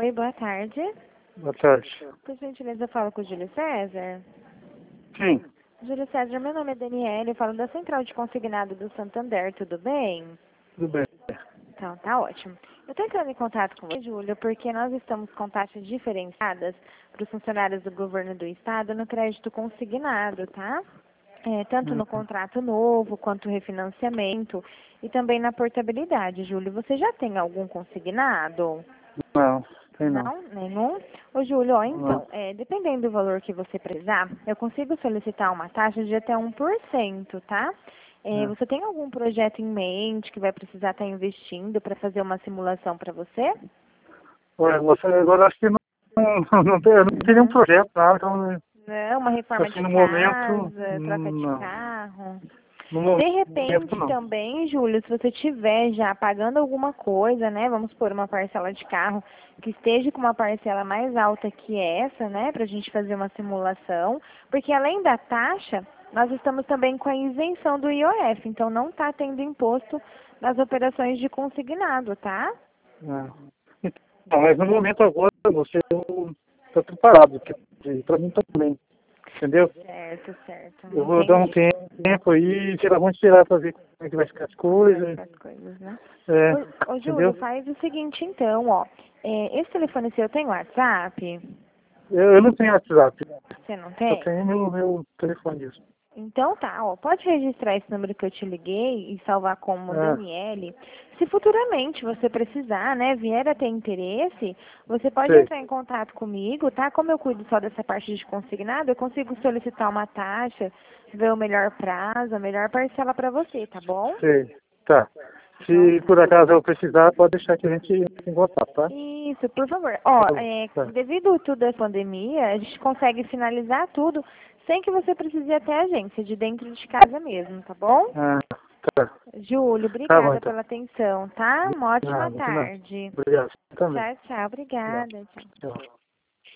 Oi, boa tarde. Boa tarde. Por gentileza, eu falo com o Júlio César. Sim, Júlio César, meu nome é Daniela, eu falo da Central de Consignado do Santander, tudo bem? tudo bem. Então, tá ótimo. Eu tô entrando em contato com você, Júlio, porque nós estamos com taxas diferenciadas para os funcionários do governo do estado no crédito consignado, tá? Tanto no contrato novo, quanto refinanciamento e também na portabilidade, Júlio. Você já tem algum consignado? Não, tem não. Não, nenhum? Ô, Júlio, ó, Não. então, dependendo do valor que você precisar, eu consigo solicitar uma taxa de até 1%, tá? É. Você tem algum projeto em mente que vai precisar estar investindo para fazer uma simulação para você? Olha, você agora acho que eu não tem nenhum Uhum. projeto, nada, então, Não, uma reforma assim, de no momento, casa, troca de não. carro. No De momento, repente, não. também, Júlio, se você tiver já pagando alguma coisa, né? Vamos por uma parcela de carro que esteja com uma parcela mais alta que essa, né? Para a gente fazer uma simulação. Porque além da taxa, nós estamos também com a isenção do IOF. Então, não está tendo imposto nas operações de consignado, tá? É. Então, mas no momento agora, você está preparado, para mim também, entendeu? Certo, certo. Eu vou dar um Entendi. tempo aí, vamos tirar para ver como é que vai ficar as Como vai coisas, ficar as coisas, né? é, Ô, Júlio, entendeu? faz o seguinte então, ó. Esse telefone seu tem WhatsApp? Eu não tenho WhatsApp, Você não só tem? tenho meu telefone mesmo. Então tá, ó, pode registrar esse número que eu te liguei e salvar como Ah, Daniele. Se futuramente você precisar, né, vier a ter interesse, você pode sei. entrar em contato comigo, tá? Como eu cuido só dessa parte de consignado, eu consigo solicitar uma taxa, ver o melhor prazo, a melhor parcela para você, tá bom? Sei, tá. Então Se tá. por acaso eu precisar, pode deixar que a gente entra em contato, tá? Isso, por favor. Ó, Tá bom, tá. devido a tudo a pandemia, a gente consegue finalizar tudo sem que você precise ir até a agência, de dentro de casa mesmo, tá bom? Ah, tá. Júlio, Tá bom, obrigada então. pela atenção, tá? De Uma ótima nada, de nada. tarde. Obrigado. Você também. Tchau, tchau. Tchau. Obrigada. Tchau. Tchau.